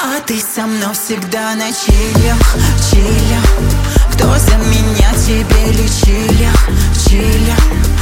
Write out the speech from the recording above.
А ты со мной всегда на чилях, чилях. Кто за меня тебе лечили, чилях.